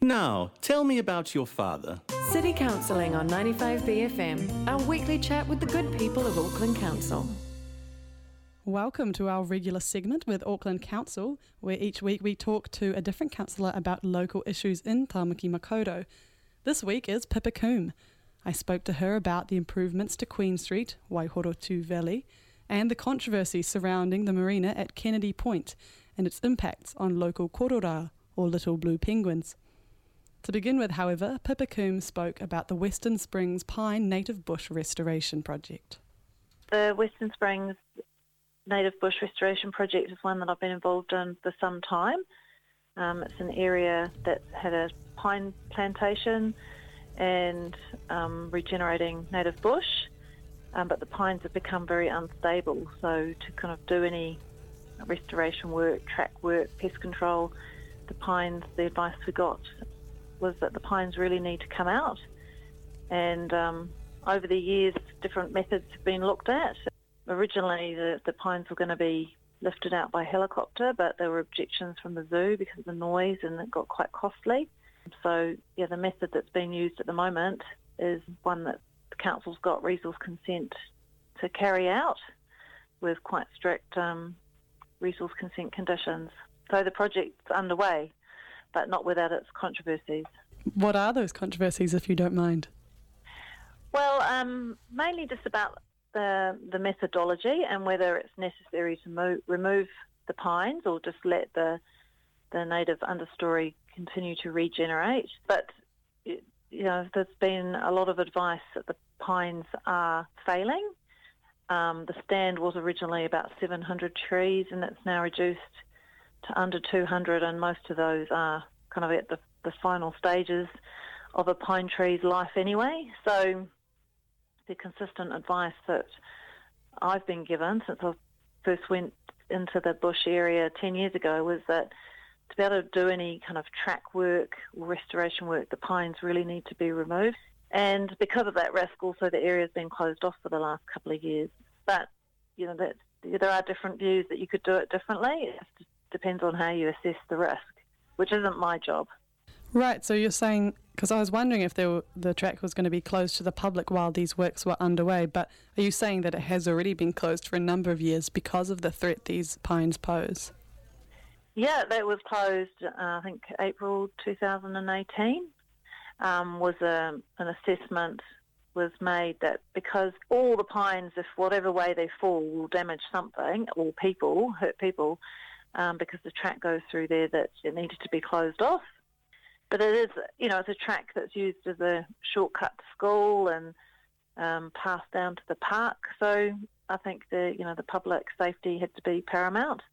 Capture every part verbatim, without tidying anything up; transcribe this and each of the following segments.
Now, tell me about your father. City Counselling on ninety-five B F M, our weekly chat with the good people of Auckland Council. Welcome to our regular segment with Auckland Council, where each week we talk to a different councillor about local issues in Tāmaki Makaurau. This week is Pippa Coombe. I spoke to her about the improvements to Queen Street, Waihorotu Valley, and the controversy surrounding the marina at Kennedy Point and its impacts on local korora, or little blue penguins. To begin with, however, Pippa Coombe spoke about the Western Springs Pine Native Bush Restoration Project. The Western Springs Native Bush Restoration Project is one that I've been involved in for some time. Um, it's an area that had a pine plantation and um, regenerating native bush, um, but the pines have become very unstable. So to kind of do any restoration work, track work, pest control, the pines, the advice we got was that the pines really need to come out. And um, over the years, different methods have been looked at. Originally, the, the pines were going to be lifted out by helicopter, but there were objections from the zoo because of the noise, and it got quite costly. So, yeah, the method that's being used at the moment is one that the council's got resource consent to carry out with quite strict um, resource consent conditions. So the project's underway, but not without its controversies. What are those controversies, if you don't mind? Well, um, mainly just about the the methodology and whether it's necessary to move, remove the pines or just let the the native understory continue to regenerate. But, you know, there's been a lot of advice that the pines are failing. Um, the stand was originally about seven hundred trees, and it's now reduced to under two hundred, and most of those are kind of at the, the final stages of a pine tree's life anyway. So the consistent advice that I've been given since I first went into the bush area ten years ago was that to be able to do any kind of track work or restoration work, the pines really need to be removed. And because of that risk, also the area's been closed off for the last couple of years. But, you know, that there are different views that you could do it differently. It just depends on how you assess the risk, which isn't my job. Right, so you're saying, because I was wondering if there were, the track was going to be closed to the public while these works were underway, but are you saying that it has already been closed for a number of years because of the threat these pines pose? Yeah, that was closed, uh, I think, April two thousand eighteen. Um, was a, an assessment was made that because all the pines, if whatever way they fall, will damage something or people, hurt people, um, because the track goes through there, that it needed to be closed off. But it is, you know, it's a track that's used as a shortcut to school and um, passed down to the park. So I think the, you know, the public safety had to be paramount.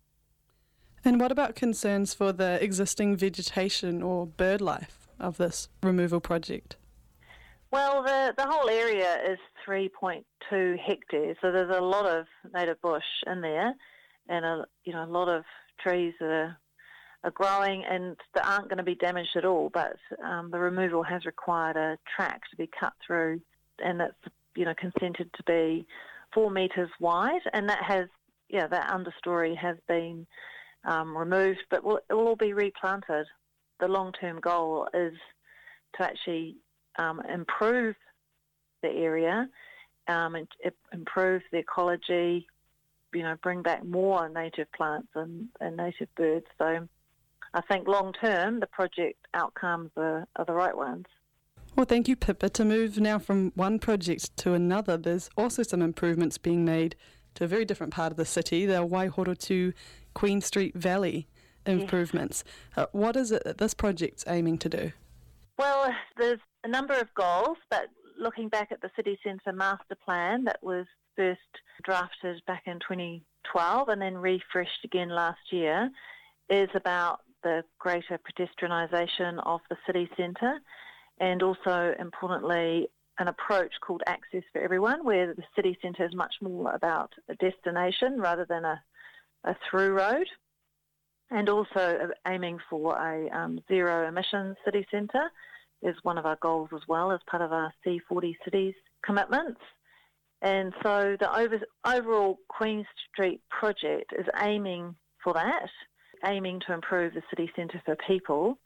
And what about concerns for the existing vegetation or bird life of this removal project? Well, the, the whole area is three point two hectares, so there's a lot of native bush in there, and a, you know, a lot of trees that are, are growing and that aren't going to be damaged at all. But um, the removal has required a track to be cut through, and that's, you know, consented to be four metres wide, and that has, yeah, that understory has been um, removed, but will, it will all be replanted. The long-term goal is to actually um, improve the area, um, and improve the ecology, you know, bring back more native plants and, and native birds. So I think long-term, the project outcomes are, are the right ones. Well, thank you, Pippa. To move now from one project to another, there's also some improvements being made to a very different part of the city, the Waihorotu Queen Street Valley improvements. Yes. Uh, what is it that this project's aiming to do? Well, there's a number of goals, but looking back at the city centre master plan that was first drafted back in twenty twelve and then refreshed again last year, is about the greater pedestrianisation of the city centre, and also, importantly, an approach called Access for Everyone, where the city centre is much more about a destination rather than a, a through road, and also aiming for a um, zero emissions city centre is one of our goals as well, as part of our C forty cities commitments. And so the over, overall Queen Street project is aiming for that, aiming to improve the city centre for people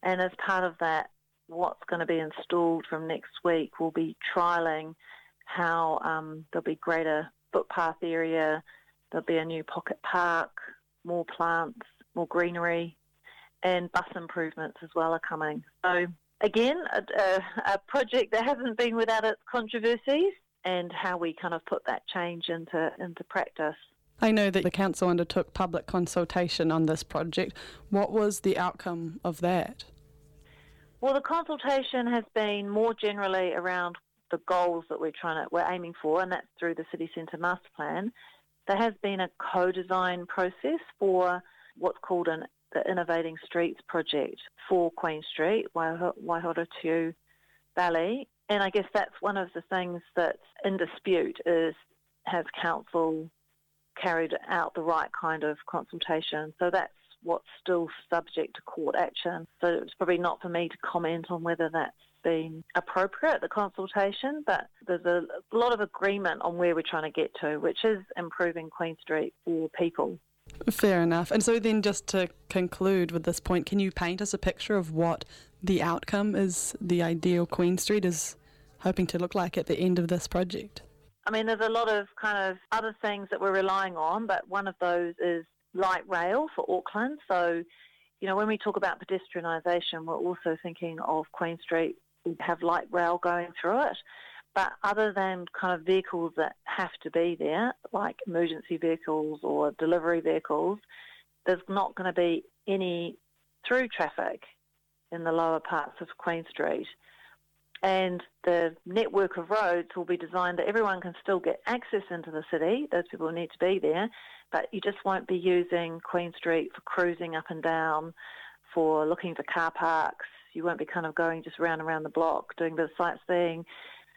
And as part of that, what's going to be installed from next week will be trialling how um, there'll be greater footpath area, there'll be a new pocket park, more plants, more greenery, and bus improvements as well are coming. So again, a, a, a project that hasn't been without its controversies, and how we kind of put that change into into practice. I know that the council undertook public consultation on this project. What was the outcome of that? Well, the consultation has been more generally around the goals that we're trying to, we're aiming for, and that's through the City Centre Master Plan. There has been a co-design process for what's called an, the Innovating Streets project for Queen Street, Waihorotiu Valley. And I guess that's one of the things that's in dispute is, has council carried out the right kind of consultation? So that's what's still subject to court action. So it's probably not for me to comment on whether that's been appropriate, the consultation, but there's a lot of agreement on where we're trying to get to, which is improving Queen Street for people. Fair enough. And so then just to conclude with this point, can you paint us a picture of what the outcome is, the ideal Queen Street is hoping to look like at the end of this project? I mean, there's a lot of kind of other things that we're relying on, but one of those is light rail for Auckland. So, you know, when we talk about pedestrianisation, we're also thinking of Queen Street, we have light rail going through it. But other than kind of vehicles that have to be there, like emergency vehicles or delivery vehicles, there's not going to be any through traffic in the lower parts of Queen Street. And the network of roads will be designed that everyone can still get access into the city. Those people need to be there, but you just won't be using Queen Street for cruising up and down, for looking for car parks. You won't be kind of going just round and round the block, doing a bit of sightseeing.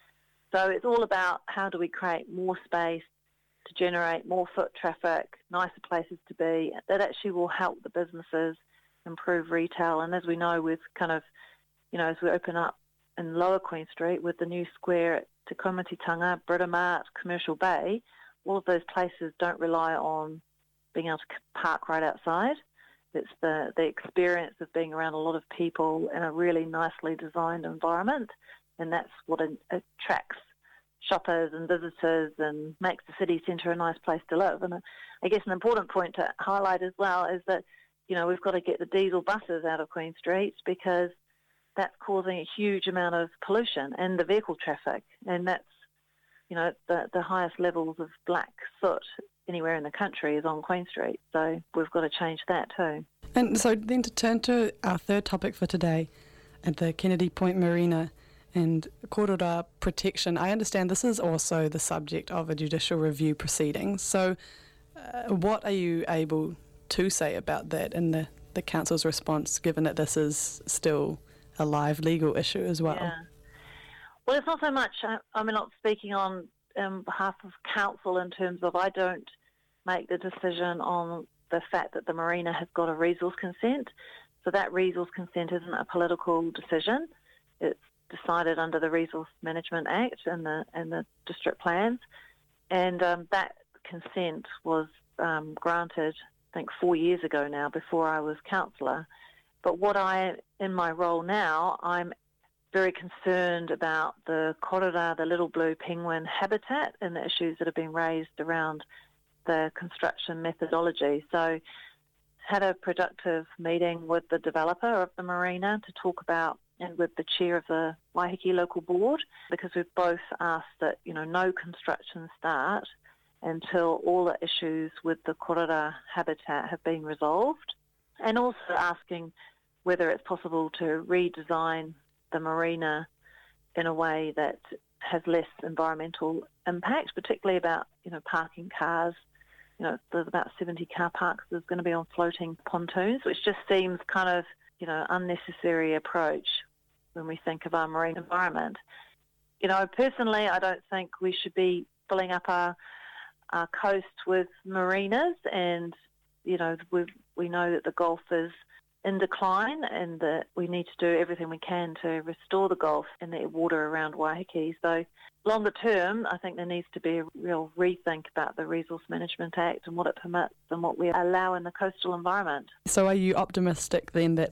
So it's all about how do we create more space to generate more foot traffic, nicer places to be. That actually will help the businesses improve retail. And as we know, with kind of, you know, as we open up in Lower Queen Street with the new square at Te Komititanga, Britomart, Commercial Bay, all of those places don't rely on being able to park right outside. It's the, the experience of being around a lot of people in a really nicely designed environment, and that's what attracts shoppers and visitors and makes the city centre a nice place to live. And I guess an important point to highlight as well is that, you know, we've got to get the diesel buses out of Queen Street because that's causing a huge amount of pollution and the vehicle traffic, and that's, you know, the, the highest levels of black soot anywhere in the country is on Queen Street. So we've got to change that too. And so then to turn to our third topic for today, at the Kennedy Point Marina and korora protection, I understand this is also the subject of a judicial review proceeding. So uh, what are you able to say about that and the, the council's response, given that this is still a live legal issue as well? Yeah. Well, it's not so much, I, I'm not speaking on um, behalf of council in terms of I don't make the decision on the fact that the marina has got a resource consent. So that resource consent isn't a political decision. It's decided under the Resource Management Act and the and the district plans. And um, that consent was um, granted, I think, four years ago now, before I was councillor. But what I, in my role now, I'm very concerned about the korora, the little blue penguin habitat, and the issues that have been raised around the construction methodology. So had a productive meeting with the developer of the marina to talk about, and with the chair of the Waiheke Local Board, because we've both asked that, you know, no construction start until all the issues with the korora habitat have been resolved, and also asking whether it's possible to redesign the marina in a way that has less environmental impact, particularly about, you know, parking cars. You know, there's about seventy car parks that's going to be on floating pontoons, which just seems kind of, you know, unnecessary approach when we think of our marine environment. You know, personally, I don't think we should be filling up our, our coast with marinas, and, you know, we we know that the Gulf is in decline and that we need to do everything we can to restore the Gulf and the water around Waiheke. So longer term, I think there needs to be a real rethink about the Resource Management Act and what it permits and what we allow in the coastal environment. So are you optimistic then that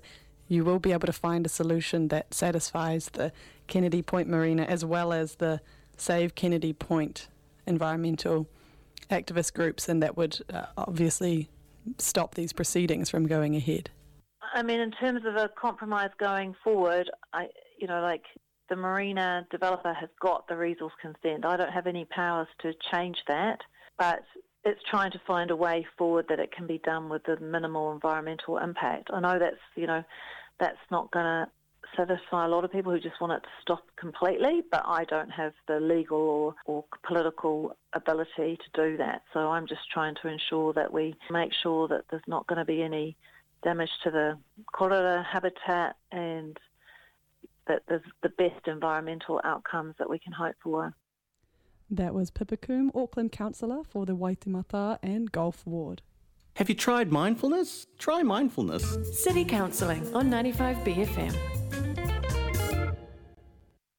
you will be able to find a solution that satisfies the Kennedy Point Marina as well as the Save Kennedy Point environmental activist groups, and that would uh, obviously stop these proceedings from going ahead? I mean, in terms of a compromise going forward, I, you know, like the marina developer has got the resource consent. I don't have any powers to change that, but it's trying to find a way forward that it can be done with the minimal environmental impact. I know that's, you know, that's not going to satisfy a lot of people who just want it to stop completely, but I don't have the legal or, or political ability to do that. So I'm just trying to ensure that we make sure that there's not going to be any damage to the korora habitat and that there's the best environmental outcomes that we can hope for. That was Pippa Coombe, Auckland Councillor for the Waitemata and Gulf Ward. Have you tried mindfulness? Try mindfulness. City Counselling on ninety-five B F M.